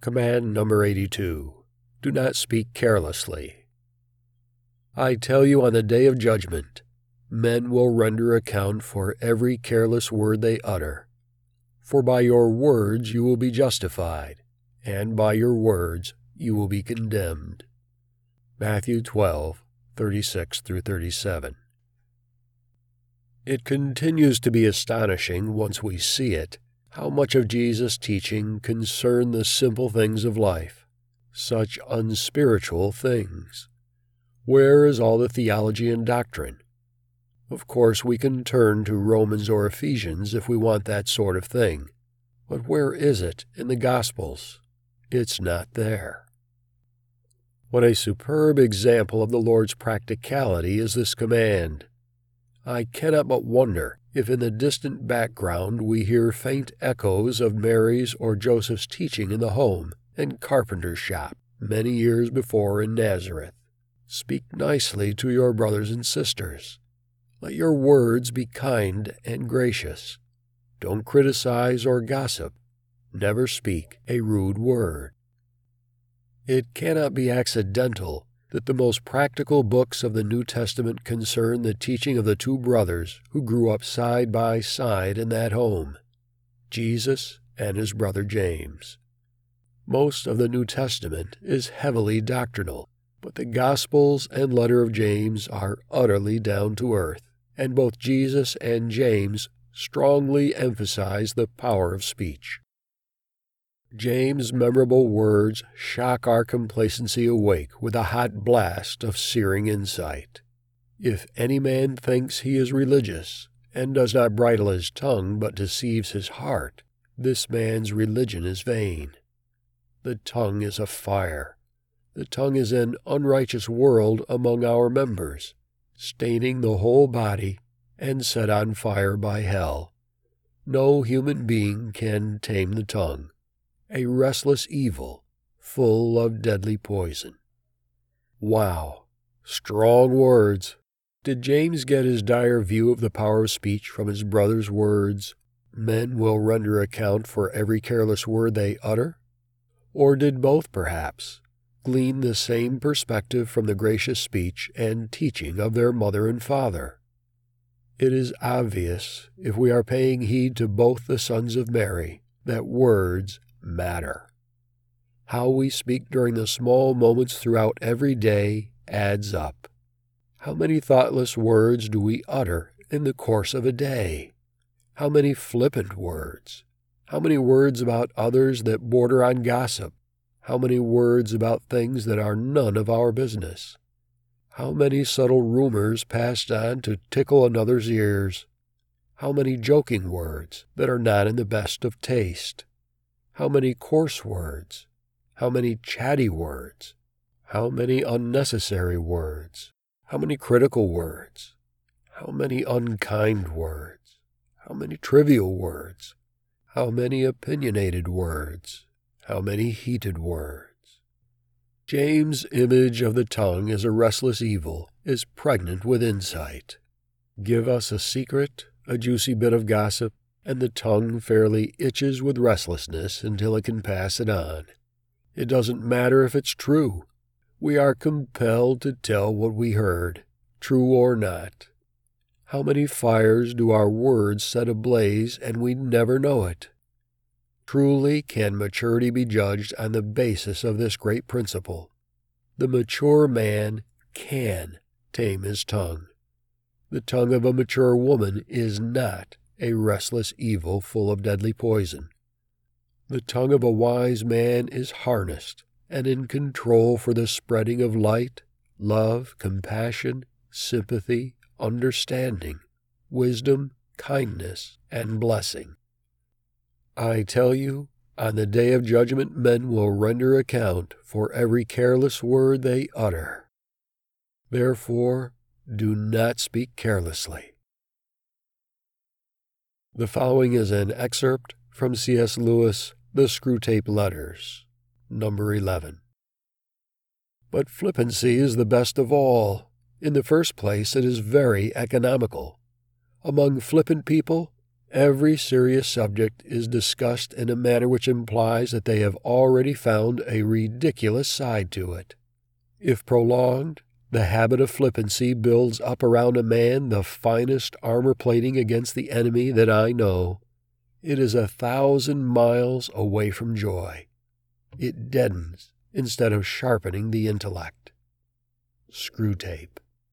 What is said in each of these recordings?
Command number 82. Do not speak carelessly. I tell you, on the day of judgment, men will render account for every careless word they utter. For by your words you will be justified, and by your words you will be condemned. Matthew 12:36-37. It continues to be astonishing, once we see it, how much of Jesus' teaching concerned the simple things of life, such unspiritual things. Where is all the theology and doctrine? Of course, we can turn to Romans or Ephesians if we want that sort of thing, but where is it in the Gospels? It's not there. What a superb example of the Lord's practicality is this command. I cannot but wonder if in the distant background we hear faint echoes of Mary's or Joseph's teaching in the home and carpenter's shop many years before in Nazareth. Speak nicely to your brothers and sisters. Let your words be kind and gracious. Don't criticize or gossip. Never speak a rude word. It cannot be accidental that the most practical books of the New Testament concern the teaching of the two brothers who grew up side by side in that home, Jesus and his brother James. Most of the New Testament is heavily doctrinal, but the Gospels and letter of James are utterly down to earth, and both Jesus and James strongly emphasize the power of speech. James' memorable words shock our complacency awake with a hot blast of searing insight. If any man thinks he is religious, and does not bridle his tongue but deceives his heart, this man's religion is vain. The tongue is a fire. The tongue is an unrighteous world among our members, staining the whole body and set on fire by hell. No human being can tame the tongue. A restless evil, full of deadly poison. Wow, strong words. Did James get his dire view of the power of speech from his brother's words, "Men will render account for every careless word they utter"? Or did both, perhaps, glean the same perspective from the gracious speech and teaching of their mother and father? It is obvious, if we are paying heed to both the sons of Mary, that words matter. How we speak during the small moments throughout every day adds up. How many thoughtless words do we utter in the course of a day? How many flippant words? How many words about others that border on gossip? How many words about things that are none of our business? How many subtle rumors passed on to tickle another's ears? How many joking words that are not in the best of taste? How many coarse words? How many chatty words? How many unnecessary words? How many critical words? How many unkind words? How many trivial words? How many opinionated words? How many heated words? James' image of the tongue as a restless evil is pregnant with insight. Give us a secret, a juicy bit of gossip, and the tongue fairly itches with restlessness until it can pass it on. It doesn't matter if it's true. We are compelled to tell what we heard, true or not. How many fires do our words set ablaze and we never know it? Truly can maturity be judged on the basis of this great principle. The mature man can tame his tongue. The tongue of a mature woman is not a restless evil full of deadly poison. The tongue of a wise man is harnessed and in control for the spreading of light, love, compassion, sympathy, understanding, wisdom, kindness, and blessing. I tell you, on the day of judgment men will render account for every careless word they utter. Therefore, do not speak carelessly. The following is an excerpt from C.S. Lewis' The Screwtape Letters, number 11. But flippancy is the best of all. In the first place, it is very economical. Among flippant people, Every serious subject is discussed in a manner which implies that they have already found a ridiculous side to it. If prolonged, the habit of flippancy builds up around a man the finest armor-plating against the enemy that I know. It is 1,000 miles away from joy. It deadens instead of sharpening the intellect. Screwtape.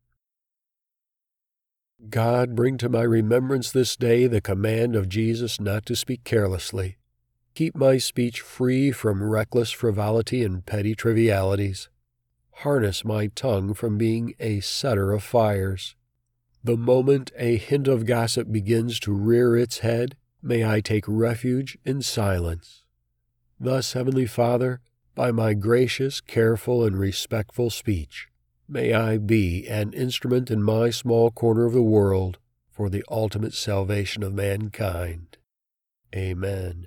God, bring to my remembrance this day the command of Jesus not to speak carelessly. Keep my speech free from reckless frivolity and petty trivialities. Harness my tongue from being a setter of fires. The moment a hint of gossip begins to rear its head, may I take refuge in silence. Thus, Heavenly Father, by my gracious, careful, and respectful speech, may I be an instrument in my small corner of the world for the ultimate salvation of mankind. Amen.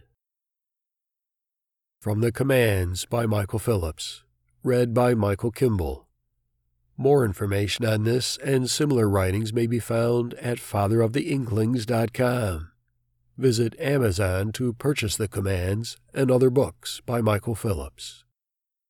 From the Commands by Michael Phillips, read by Michael Kimball. More information on this and similar writings may be found at fatheroftheinklings.com. Visit Amazon to purchase the Commands and other books by Michael Phillips.